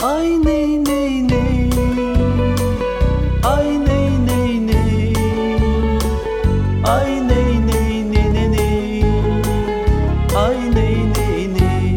Ай, ней, ней, ней, ай, ней, ней, ней, ай, ней, ней, ней, ней, ней, ай, ней, ней, ней.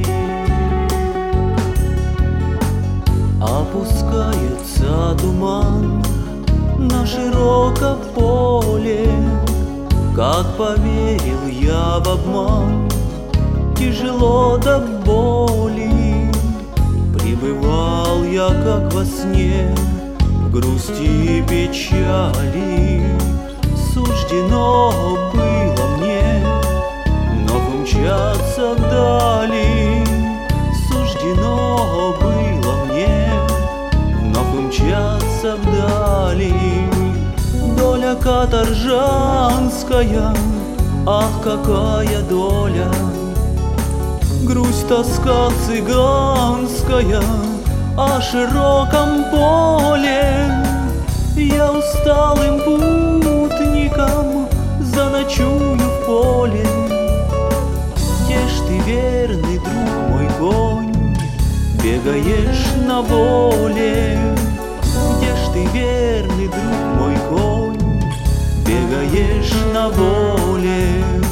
Опускается туман на широком поле, как поверил я в обман, тяжело до боли. Пребывал я, как во сне, в грусти и печали. Суждено было мне вновь умчаться вдали. Суждено было мне вновь умчаться вдали. Доля каторжанская, ах, какая доля! Грусть, тоска цыганская о широком поле. Я усталым путником заночую в поле. Где ж ты, верный друг мой конь, бегаешь на воле? Где ж ты, верный друг мой конь, бегаешь на воле?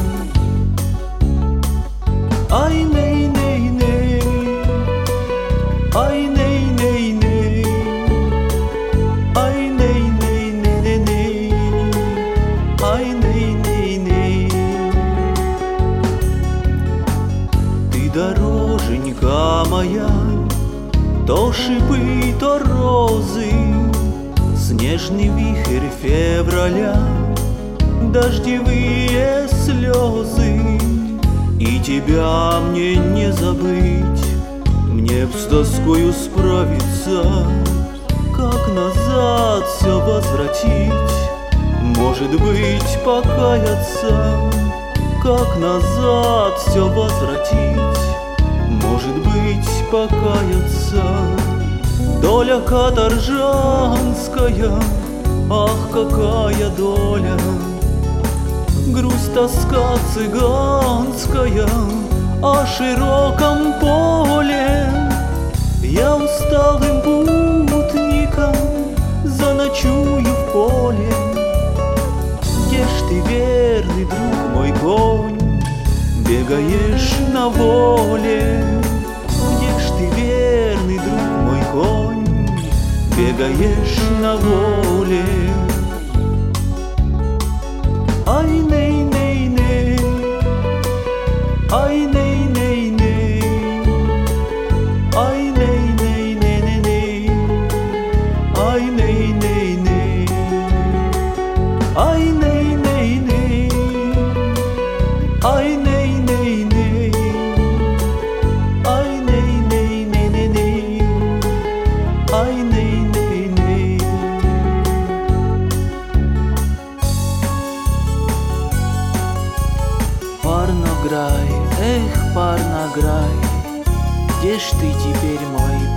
Ай, ней, ней, ней, ай, ней, ней, ней, ай, ней, ней, ней, ней, ай, ней, ней, ней. Ты, дороженька моя, то шипы, то розы, снежный вихрь февраля, дождевые слезы. И тебя мне не забыть, мне б с тоскою справиться, как назад все возвратить, может быть, покаяться, как назад все возвратить, может быть, покаяться. Доля каторжанская, ах, какая доля! Грусть, тоска цыганская о широком поле. Я усталым путником заночую в поле. Где ж ты, верный друг мой конь, бегаешь на воле? Где ж ты, верный друг мой конь, бегаешь на воле? Ай, ней, ней, ней, ай, ней, ней, ней, ай, ней, ней, ней, ней, ней, ай, ней, ней, ней, ай, ней, ней, ней, ай, ней, ней, ней, ай, ней, ней, ней, ней, ней, ай, ней, ней, ней. Парнограй, эх, Парнограй, где ж ты теперь, мой